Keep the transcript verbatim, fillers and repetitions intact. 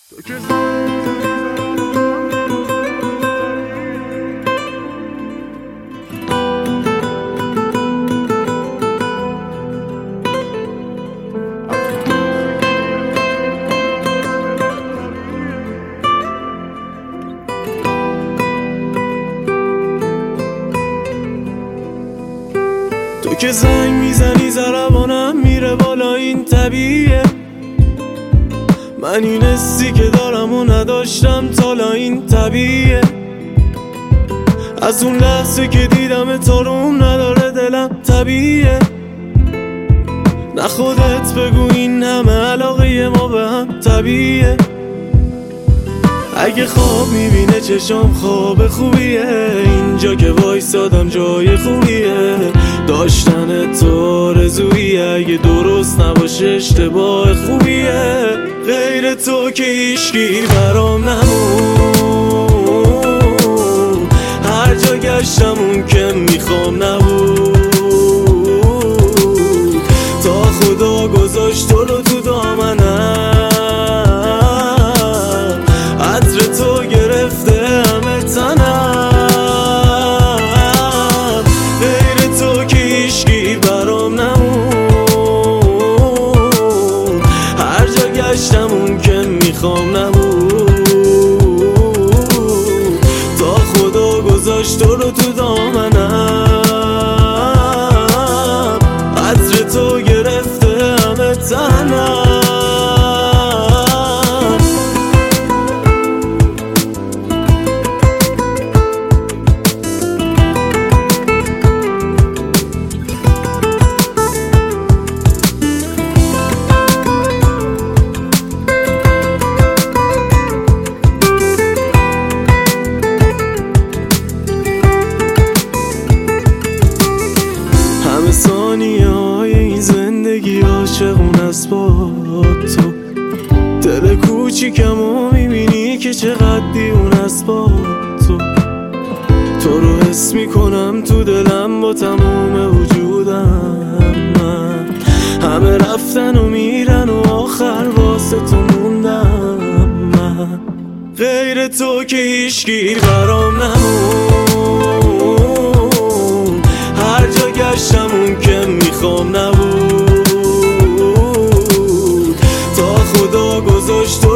تو که زنگ میزنی ضربانم میره بالا، این طبیعیه. من این حسی که دارم و نداشتم تالا، این طبیعیه. از اون لحظه که دیدم تاروم نداره دلم، طبیعیه. نه خودت بگو این همه علاقه ما به هم طبیعیه. اگه خواب میبینه چشم خواب خوبیه، اینجا که وایسادم جای خوبیه. داشتن تو آرزویه، اگه درست نباشه اشتباه خوبیه. غیر تو که هیچکی برام نمون، هر جا گشتم اون که میخوام نبود. تا خدا گذاشت تو رو تو دامنم، عطر تو گرفته همه تنم. غیر تو که هیچکی برام نمون، هر جا گشتم اون که میخوام نبود. تا خدا گذاشت تو رو تو دامنم، عطر تو گرفته همه تنم. همه ثانیه های این زندگی عاشقون است با تو. دل کوچیکم و میبینی که چقدر دیون است با تو. تو رو حس میکنم تو دلم با تموم وجودم. من همه رفتن و میرن و آخر واسه تو موندم. من غیر تو که هیچگیر برام نمون، هر جا گشتم اون که میخوام نبود. تا خدا گذاشت